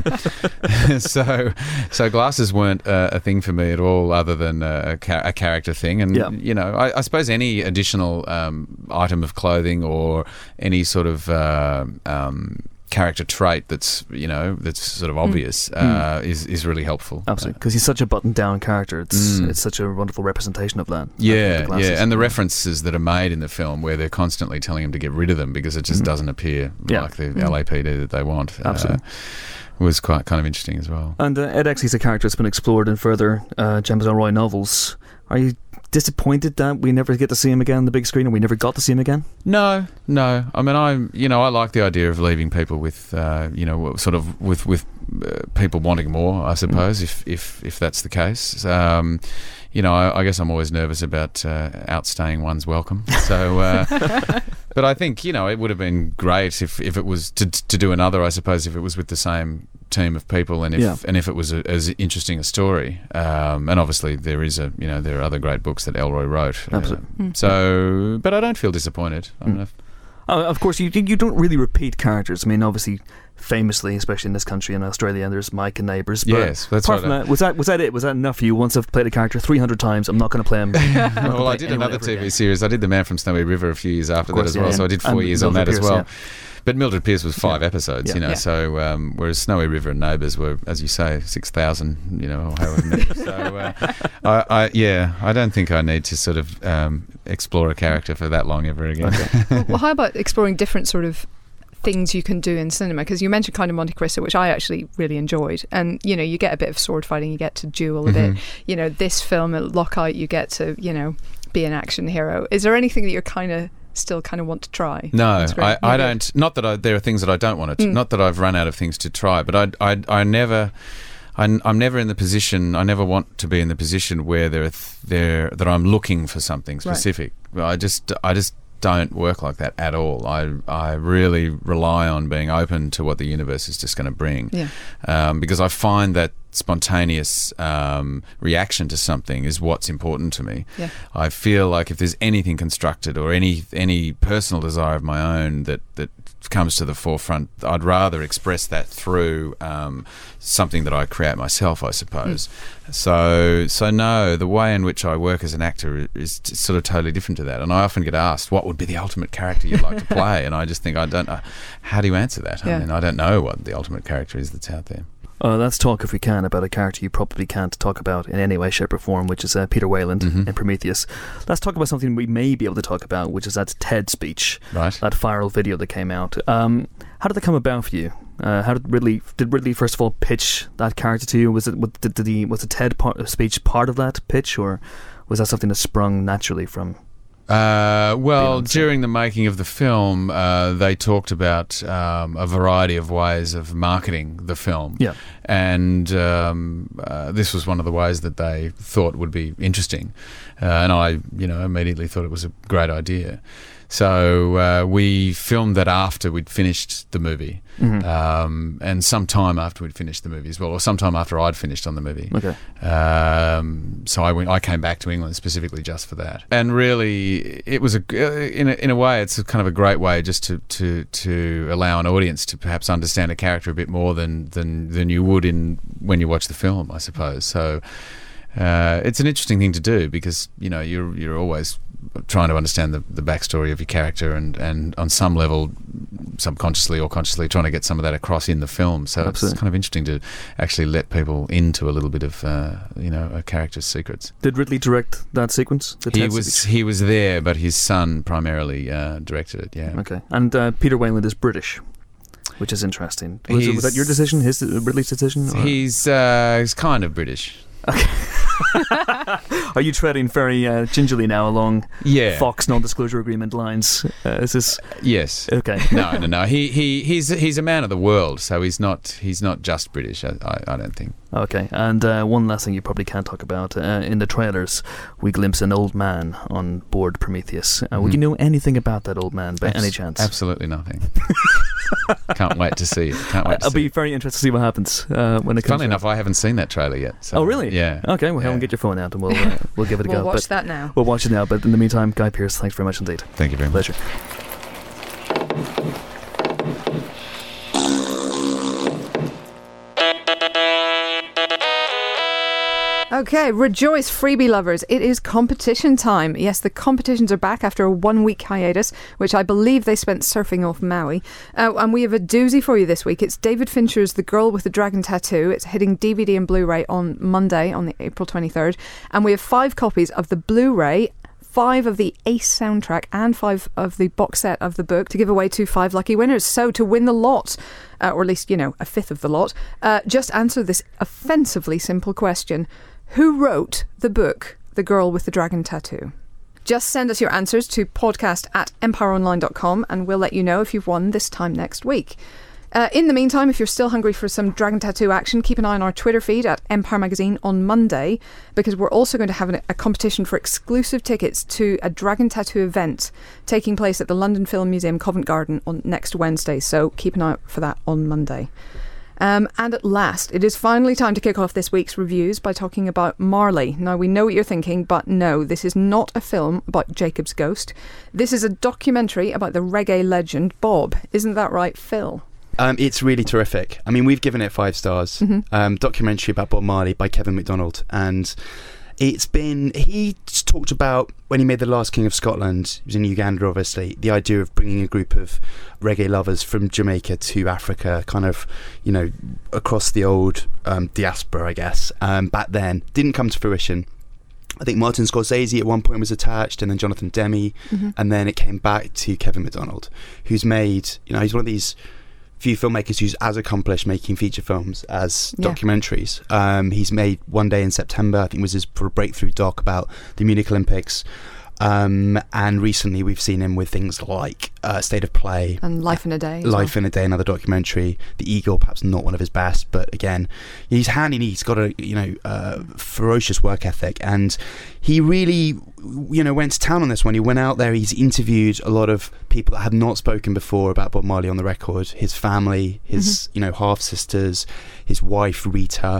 so glasses weren't a thing for me at all, other than a character thing. And you know, I suppose any additional item of clothing or any sort of character trait that's sort of obvious is really helpful. Absolutely, because he's such a buttoned down character. It's such a wonderful representation of that. And the references that are made in the film where they're constantly telling him to get rid of them because it just doesn't appear like the LAPD that they want. Absolutely. Was quite kind of interesting as well. And Ed Exley's a character that's been explored in further James Ellroy novels. Are you disappointed that we never get to see him again on the big screen, and we never got to see him again? No. I mean, I like the idea of leaving people with, sort of with people wanting more, I suppose, if that's the case. I guess I'm always nervous about outstaying one's welcome. So, But I think, it would have been great if it was to do another, I suppose, if it was with the same team of people and if it was as interesting a story. And obviously there is there are other great books that Elroy wrote. Absolutely. But I don't feel disappointed. Of course, you don't really repeat characters. I mean, obviously, famously, especially in this country and Australia, there's Mike and Neighbours. Yes, that's apart from that, was that it? Was that enough for you? Once I've played a character 300 times, I'm not going to play him. Well, I did another TV series. I did The Man from Snowy River a few years after that as well. So I did 4 years on that as well. But Mildred Pierce was 5 episodes, so whereas Snowy River and Neighbours were, as you say, 6,000, or however many. So, I don't think I need to sort of explore a character for that long ever again. Okay. Well, how about exploring different sort of things you can do in cinema? Because you mentioned Count of Monte Cristo, which I actually really enjoyed, and you get a bit of sword fighting, you get to duel a bit. This film at Lockout, you get to be an action hero. Is there anything that you're still want to try? No, I don't. Not that there are things that I don't want to. Not that I've run out of things to try, but I'm never in the position. I never want to be in the position where that I'm looking for something specific. Right. I just don't work like that at all. I really rely on being open to what the universe is just going to bring, because I find that spontaneous reaction to something is what's important to me. Yeah. I feel like if there's anything constructed or any personal desire of my own that comes to the forefront, I'd rather express that through something that I create myself, I suppose. So no, the way in which I work as an actor is sort of totally different to that. And I often get asked, what would be the ultimate character you'd like to play? And I just think, I don't know. How do you answer that? I mean, I don't know what the ultimate character is that's out there. Let's talk, if we can, about a character you probably can't talk about in any way, shape or form, which is Peter Weyland in Prometheus. Let's talk about something we may be able to talk about, which is that TED speech, that viral video that came out. How did that come about for you? Did Ridley first of all pitch that character to you? Was the TED speech part of that pitch, or was that something that sprung naturally from? During the making of the film, they talked about a variety of ways of marketing the film. Yeah. And this was one of the ways that they thought would be interesting. And I, immediately thought it was a great idea. So we filmed that after we'd finished the movie, and sometime after we'd finished the movie as well, or sometime after I'd finished on the movie. Okay. So I came back to England specifically just for that, and really it was in a way it's kind of a great way just to allow an audience to perhaps understand a character a bit more than you would when you watch the film, I suppose. So it's an interesting thing to do because you're always trying to understand the backstory of your character and on some level, subconsciously or consciously, trying to get some of that across in the film. So Absolutely. It's kind of interesting to actually let people into a little bit of a character's secrets. Did Ridley direct that sequence? He was there, but his son primarily directed it. Yeah. Okay. And Peter Weyland is British, which is interesting. Was that your decision? Ridley's decision? Or? He's kind of British. Okay. Are you treading very gingerly now along Fox non-disclosure agreement lines? Is this? Yes. Okay. No. He's a man of the world, so he's not just British. I don't think. Okay. And one last thing you probably can't talk about. In the trailers, we glimpse an old man on board Prometheus. Would you know anything about that old man by any chance? Absolutely nothing. Can't wait to see it. I'll be very interested to see what happens when it comes. Funnily enough, I haven't seen that trailer yet. So, oh, really? Yeah. Okay, well, get your phone out and we'll give it a go. We'll watch that now. We'll watch it now, but in the meantime, Guy Pearce, thanks very much indeed. Thank you very much. Pleasure. Okay, rejoice, freebie lovers. It is competition time. Yes, the competitions are back after a 1-week hiatus, which I believe they spent surfing off Maui. And we have a doozy for you this week. It's David Fincher's The Girl with the Dragon Tattoo. It's hitting DVD and Blu-ray on Monday, on the April 23rd. And we have 5 copies of the Blu-ray, 5 of the Ace soundtrack and 5 of the box set of the book to give away to 5 lucky winners. So to win the lot, or at least, a fifth of the lot, just answer this offensively simple question. Who wrote the book, The Girl with the Dragon Tattoo? Just send us your answers to podcast@empireonline.com and we'll let you know if you've won this time next week. In the meantime, if you're still hungry for some Dragon Tattoo action, keep an eye on our Twitter feed at Empire Magazine on Monday, because we're also going to have a competition for exclusive tickets to a Dragon Tattoo event taking place at the London Film Museum Covent Garden on next Wednesday, so keep an eye out for that on Monday. And at last, it is finally time to kick off this week's reviews by talking about Marley. Now, we know what you're thinking, but no, this is not a film about Jacob's ghost. This is a documentary about the reggae legend Bob. Isn't that right, Phil? It's really terrific. I mean, we've given it 5 stars. Documentary about Bob Marley by Kevin MacDonald. And he talked about when he made The Last King of Scotland, he was in Uganda obviously, the idea of bringing a group of reggae lovers from Jamaica to Africa, kind of, across the old diaspora, I guess. Back then, didn't come to fruition. I think Martin Scorsese at one point was attached, and then Jonathan Demme, and then it came back to Kevin MacDonald, who's made, he's one of these few filmmakers who's as accomplished making feature films as documentaries. He's made One Day in September, I think was his breakthrough doc about the Munich Olympics. And recently we've seen him with things like State of Play and Life in a Day. In a Day, another documentary. The Eagle, perhaps not one of his best, but again, he's handy. He's got a ferocious work ethic, and he really went to town on this one. He went out there. He's interviewed a lot of people that had not spoken before about Bob Marley on the record. His family, his half sisters, his wife Rita,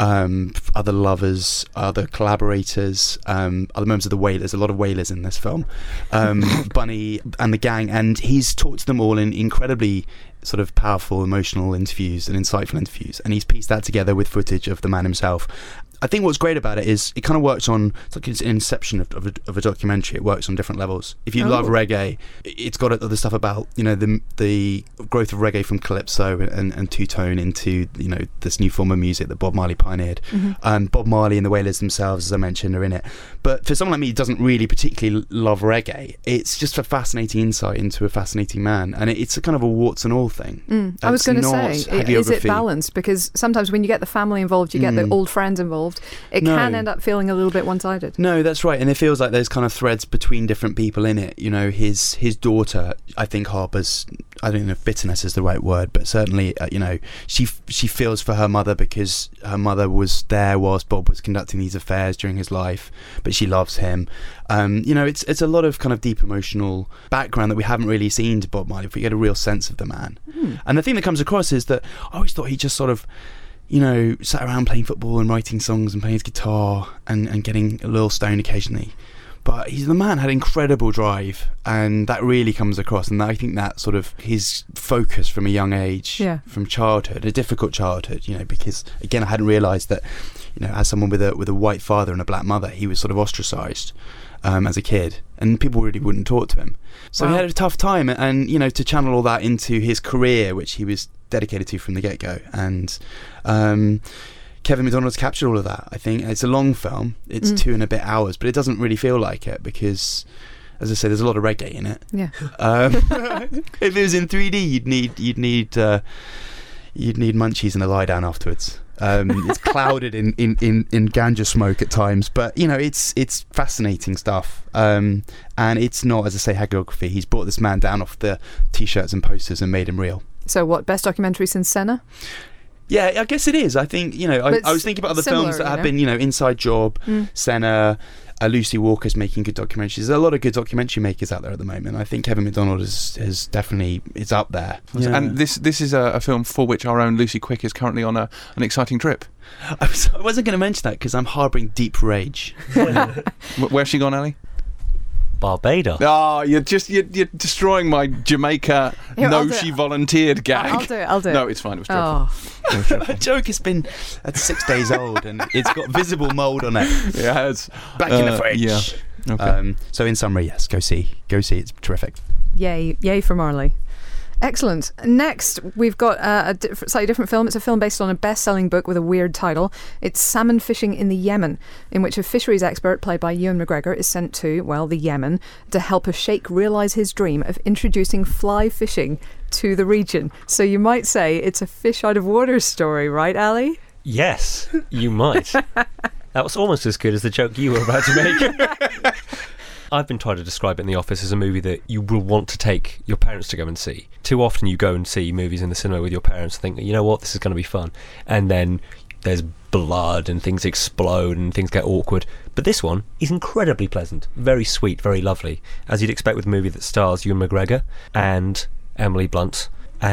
other lovers, other collaborators, other members of the Wailers. A lot of Wailers in this film. Bunny and the gang, and he's talked to them all in incredibly sort of powerful, emotional interviews and insightful interviews, and he's pieced that together with footage of the man himself. I think what's great about it is it kind of works on, it's like it's an inception of a documentary. It works on different levels. If you love reggae, it's got other stuff about the growth of reggae from calypso and two-tone into this new form of music that Bob Marley pioneered. Bob Marley and the Wailers themselves, as I mentioned, are in it. But for someone like me who doesn't really particularly love reggae, it's just a fascinating insight into a fascinating man, and it's a kind of a warts and all thing. I was going to say, is it balanced? Because sometimes when you get the family involved, you get the old friends involved, it can end up feeling a little bit one-sided. No, that's right, and it feels like there's kind of threads between different people in it. His daughter, I think, harbours, I don't know if bitterness is the right word, but certainly, she feels for her mother because her mother was there whilst Bob was conducting these affairs during his life, but she loves him. It's a lot of kind of deep emotional background that we haven't really seen to Bob Marley, if we get a real sense of the man. And the thing that comes across is that I always thought he just sort of sat around playing football and writing songs and playing his guitar and getting a little stoned occasionally. But the man had incredible drive, and that really comes across. And I think that sort of his focus from a young age, from childhood, a difficult childhood, because again, I hadn't realised that, as someone with a white father and a black mother, he was sort of ostracised as a kid, and people really wouldn't talk to him. So he had a tough time, and to channel all that into his career, which he was dedicated to from the get-go, and Kevin MacDonald's captured all of that. I think it's a long film, it's 2 and a bit hours, but it doesn't really feel like it because, as I say, there's a lot of reggae in it. If it was in 3D, you'd need munchies and a lie down afterwards. It's clouded in ganja smoke at times, but it's fascinating stuff, and it's not, as I say, hagiography. He's brought this man down off the t-shirts and posters and made him real. So what, best documentary since Senna? Yeah, I guess it is. I think, I was thinking about other films that have been, Inside Job, Senna, Lucy Walker's making good documentaries. There's a lot of good documentary makers out there at the moment. I think Kevin MacDonald is definitely, it's up there. Yeah. And this is a film for which our own Lucy Quick is currently on an exciting trip. I wasn't going to mention that because I'm harbouring deep rage. Where's she gone, Ali? Barbados. Oh, you're destroying my Jamaica. She volunteered gag. I'll do it. No, it's fine. It was dreadful. That joke has been 6 days old and it's got visible mould on it. It has. Back in the fridge. Yeah. Okay. So in summary, yes, go see. It's terrific. Yay for Marley. Excellent. Next, we've got a slightly different film. It's a film based on a best-selling book with a weird title. It's Salmon Fishing in the Yemen, in which a fisheries expert played by Ewan McGregor is sent to, the Yemen, to help a sheikh realise his dream of introducing fly fishing to the region. So you might say it's a fish out of water story, right, Ali? Yes, you might. That was almost as good as the joke you were about to make. I've been trying to describe it in the office as a movie that you will want to take your parents to go and see. Too often you go and see movies in the cinema with your parents and think, you know what, this is going to be fun. And then there's blood and things explode and things get awkward. But this one is incredibly pleasant, very sweet, very lovely, as you'd expect with a movie that stars Ewan McGregor and Emily Blunt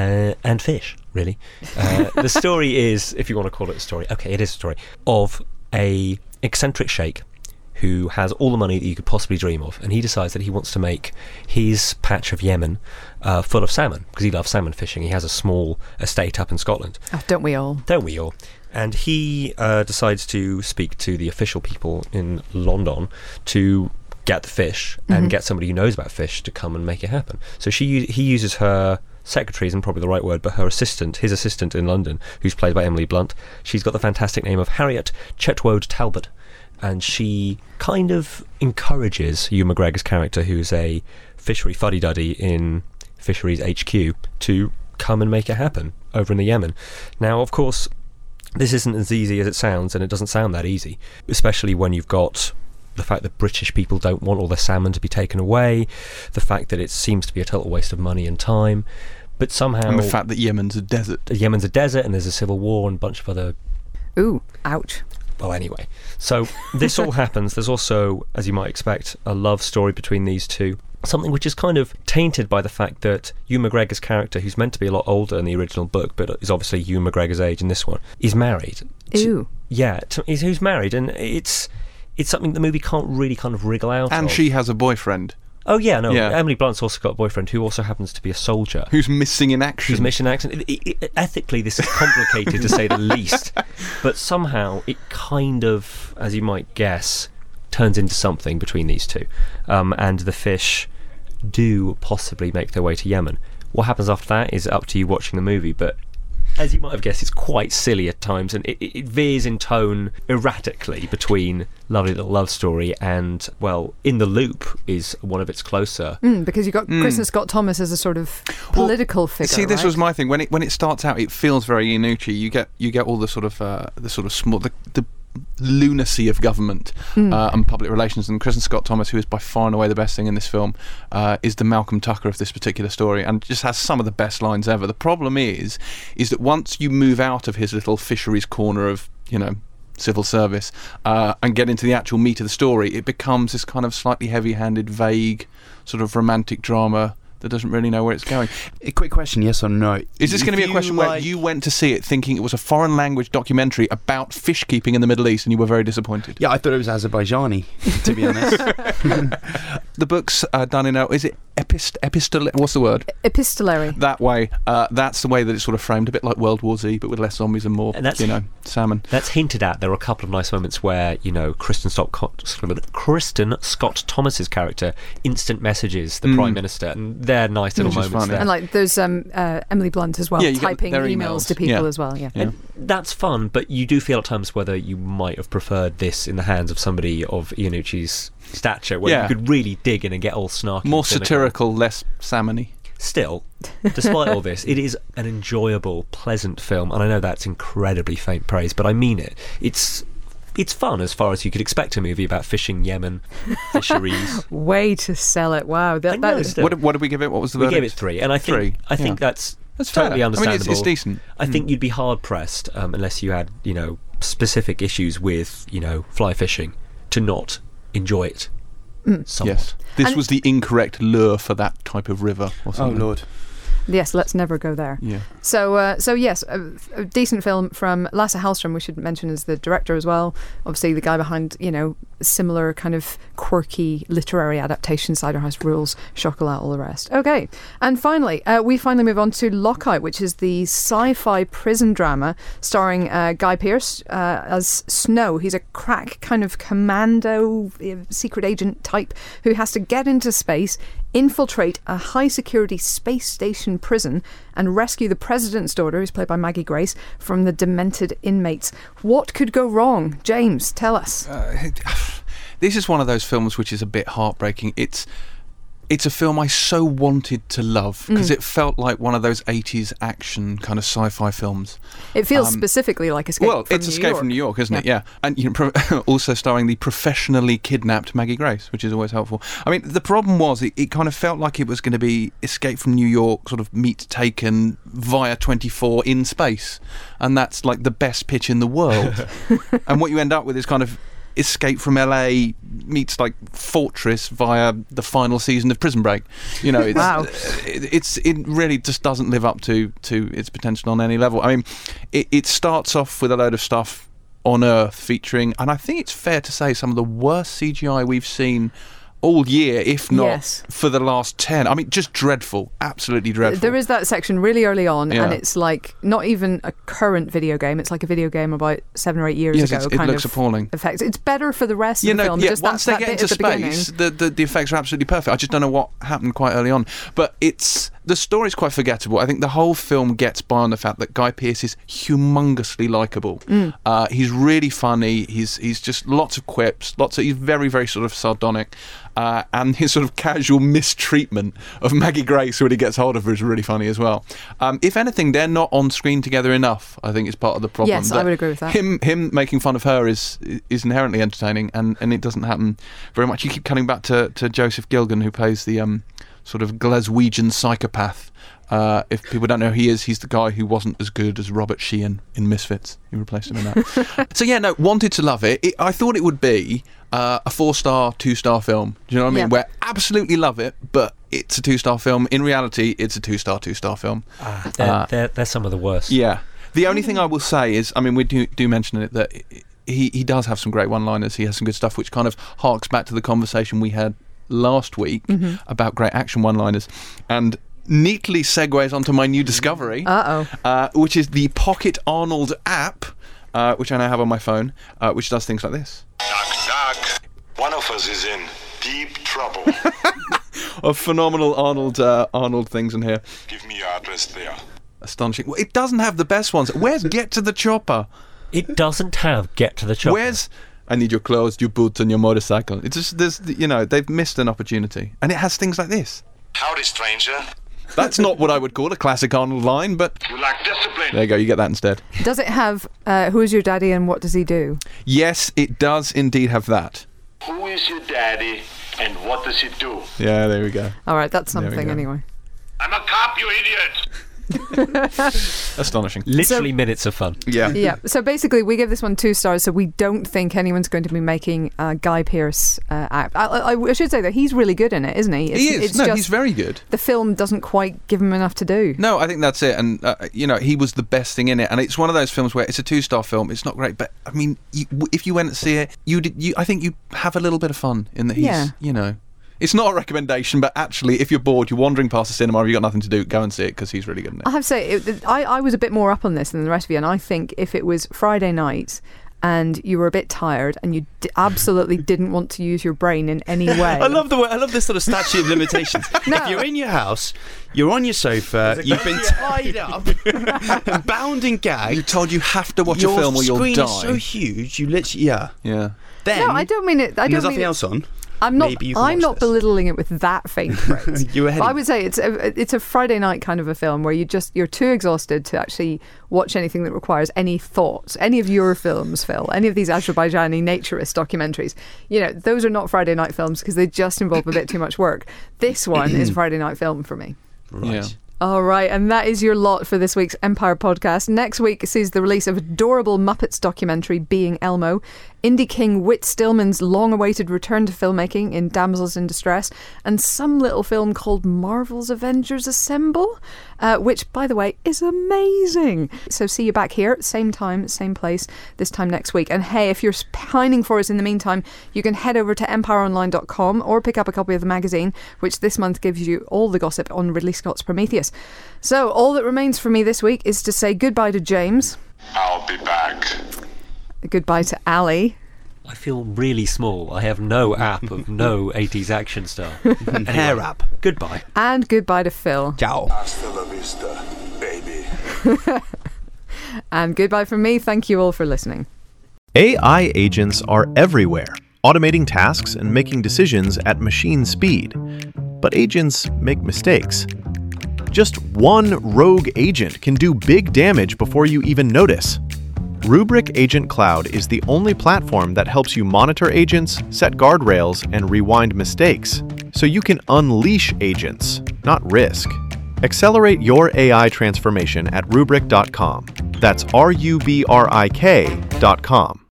and fish, really. The story is, if you want to call it a story, okay, it is a story, of a eccentric sheikh who has all the money that you could possibly dream of, and he decides that he wants to make his patch of Yemen full of salmon, because he loves salmon fishing. He has a small estate up in Scotland. Oh, don't we all? Don't we all? And he decides to speak to the official people in London to get the fish and get somebody who knows about fish to come and make it happen. So he uses her secretary, isn't probably the right word, but her assistant, his assistant in London, who's played by Emily Blunt. She's got the fantastic name of Harriet Chetwode Talbot, and she kind of encourages Ewan McGregor's character, who's a fishery fuddy-duddy in Fisheries HQ, to come and make it happen over in the Yemen. Now, of course, this isn't as easy as it sounds, and it doesn't sound that easy, especially when you've got the fact that British people don't want all their salmon to be taken away, the fact that it seems to be a total waste of money and time, but somehow... And the fact that Yemen's a desert. Yemen's a desert, and there's a civil war and a bunch of other... Ooh, ouch. Well, anyway. So this all happens. There's also, as you might expect, a love story between these two. Something which is kind of tainted by the fact that Ewan McGregor's character, who's meant to be a lot older in the original book, but is obviously Ewan McGregor's age in this one, is married. Ew. Who's married, and it's something the movie can't really kind of wriggle out And of. she has a boyfriend. Oh, yeah, no. Yeah. Emily Blunt's also got a boyfriend who also happens to be a soldier. Who's missing in action. Who's missing in action. Ethically, this is complicated to say the least. But somehow, it kind of, as you might guess, turns into something between these two. And the fish do possibly make their way to Yemen. What happens after that is up to you watching the movie, but as you might have guessed, it's quite silly at times, and it veers in tone erratically between lovely little love story and, well, In the Loop is one of its closer. Because you've got Kristen Scott Thomas as a sort of political figure. See, this right? was my thing. When it starts out, it feels very Iannucci. You get all the sort of small the lunacy of government and public relations, and Kristen Scott Thomas, who is by far and away the best thing in this film, is the Malcolm Tucker of this particular story, and just has some of the best lines ever. The problem is that once you move out of his little fisheries corner of, civil service and get into the actual meat of the story, it becomes this kind of slightly heavy-handed, vague sort of romantic drama that doesn't really know where it's going. A quick question, yes or no? Is this going to be a question where you went to see it thinking it was a foreign language documentary about fish keeping in the Middle East and you were very disappointed? Yeah, I thought it was Azerbaijani, to be honest. The book's done in is it epistolary? What's the word? Epistolary. That way. That's the way that it's sort of framed, a bit like World War Z, but with less zombies and more, salmon. That's hinted at. There are a couple of nice moments where, Kristen Scott Thomas's character instant messages the Prime Minister, and they're nice little moments there. And like there's Emily Blunt as well, typing emails to people as well. Yeah. And that's fun, but you do feel at times whether you might have preferred this in the hands of somebody of Iannucci's stature, where you could really dig in and get all snarky. More satirical, less salmon-y. Still, despite all this, it is an enjoyable, pleasant film, and I know that's incredibly faint praise, but I mean it. It's fun as far as you could expect a movie about fishing Yemen, fisheries. Way to sell it! Wow, that is. What did we give it? What was the verdict? We gave it 3, and I think that's totally fair. understandable. I mean, it's decent. I think you'd be hard pressed unless you had specific issues with fly fishing to not enjoy it. Somewhat. Yes, this was the incorrect lure for that type of river or something. Oh Lord. Yes, let's never go there. Yeah. So yes, a decent film from Lasse Hallström, we should mention, as the director as well. Obviously, the guy behind, similar kind of quirky literary adaptation, Cider House Rules, Chocolat, all the rest. Okay, and finally, we move on to Lockout, which is the sci-fi prison drama starring Guy Pearce as Snow. He's a crack kind of commando, secret agent type who has to get into space, infiltrate a high-security space station prison and rescue the president's daughter, who's played by Maggie Grace, from the demented inmates. What could go wrong? James, tell us. This is one of those films which is a bit heartbreaking. It's it's a film I so wanted to love because it felt like one of those 80s action kind of sci-fi films. It feels specifically like Escape from New York. Well, it's Escape from New York, isn't it? Yeah. And also starring the professionally kidnapped Maggie Grace, which is always helpful. I mean, the problem was it kind of felt like it was going to be Escape from New York sort of meets Taken via 24 in space. And that's like the best pitch in the world. And what you end up with is kind of Escape from LA meets like Fortress via the final season of Prison Break. You know, it really just doesn't live up to its potential on any level. I mean, it starts off with a load of stuff on Earth featuring, and I think it's fair to say, some of the worst CGI we've seen all year, if not for the last 10. I mean, just dreadful, absolutely dreadful. There is that section really early on, and it's like not even a current video game. It's like a video game about 7 or 8 years ago. It looks appalling. Effects. It's better for the rest of the film. Yeah, once they get into space, the effects are absolutely perfect. I just don't know what happened quite early on, but the story's quite forgettable. I think the whole film gets by on the fact that Guy Pearce is humongously likeable. He's really funny. He's just lots of quips. He's very, very sort of sardonic. And his sort of casual mistreatment of Maggie Grace when he gets hold of her is really funny as well. If anything, they're not on screen together enough, I think, is part of the problem. Yes, I would agree with that. Him making fun of her is inherently entertaining, and it doesn't happen very much. You keep coming back to Joseph Gilgun, who plays the sort of Glaswegian psychopath. If people don't know who he is, he's the guy who wasn't as good as Robert Sheehan in Misfits. He replaced him in that. So yeah, no, wanted to love it. I thought it would be a 4-star, 2-star film. Do you know what I mean? Where absolutely love it, but it's a 2-star film. In reality, it's a 2-star, 2-star film. They're some of the worst. Yeah. The only thing I will say is, I mean, we do mention it, that he does have some great one-liners. He has some good stuff, which kind of harks back to the conversation we had last week about great action one-liners, and neatly segues onto my new discovery, which is the Pocket Arnold app, which I now have on my phone, which does things like this. Knock, knock. One of us is in deep trouble. Of phenomenal Arnold things in here. Give me your address there. Astonishing. Well, it doesn't have the best ones. Where's Get to the Chopper? It doesn't have Get to the Chopper. Where's I need your clothes, your boots, and your motorcycle? It's just, they've missed an opportunity. And it has things like this. Howdy, stranger. That's not what I would call a classic Arnold line, but you lack discipline. There you go, you get that instead. Does it have Who is your daddy and what does he do? Yes, it does indeed have that. Who is your daddy and what does he do? Yeah, there we go. All right, that's something anyway. I'm a cop, you idiot. Astonishing. Literally minutes of fun. Yeah. So basically, we give this one 2 stars. So we don't think anyone's going to be making a Guy Pearce app. I should say that he's really good in it, isn't he? He is. He's very good. The film doesn't quite give him enough to do. No, I think that's it. And he was the best thing in it. And it's one of those films where it's a 2-star film. It's not great, but I mean, if you went to see it, I think you have a little bit of fun in that. He's, It's not a recommendation, but actually, if you're bored, you're wandering past the cinema, or you've got nothing to do, go and see it, because he's really good in it. I have to say, I was a bit more up on this than the rest of you, and I think if it was Friday night and you were a bit tired and you absolutely didn't want to use your brain in any way. I love this sort of statute of limitations. If you're in your house, you're on your sofa, you've been tied up, and bound and gagged. You're told you have to watch a film or you'll die. Your screen is so huge, you literally, yeah. Then, no, I don't mean it. There's nothing else on. I'm not belittling it with that faint praise. I would say it's a Friday night kind of a film where you're too exhausted to actually watch anything that requires any thoughts. Any of your films, Phil, any of these Azerbaijani naturist documentaries, those are not Friday night films because they just involve a bit too much work. This one is a Friday night film for me. Right. Yeah. All right, and that is your lot for this week's Empire podcast. Next week sees the release of adorable Muppets documentary Being Elmo, indie king Whit Stillman's long-awaited return to filmmaking in Damsels in Distress, and some little film called Marvel's Avengers Assemble, which, by the way, is amazing. So see you back here, same time, same place, this time next week. And hey, if you're pining for us in the meantime, you can head over to empireonline.com or pick up a copy of the magazine, which this month gives you all the gossip on Ridley Scott's Prometheus. So all that remains for me this week is to say goodbye to James. I'll be back. Goodbye to Ali. I feel really small. I have no app of no 80s action star. And hair app. Goodbye. And goodbye to Phil. Ciao. Hasta la vista, baby. And goodbye from me. Thank you all for listening. AI agents are everywhere, automating tasks and making decisions at machine speed. But agents make mistakes. Just one rogue agent can do big damage before you even notice. Rubrik Agent Cloud is the only platform that helps you monitor agents, set guardrails, and rewind mistakes, so you can unleash agents, not risk. Accelerate your AI transformation at Rubrik.com. That's RUBRIK.com.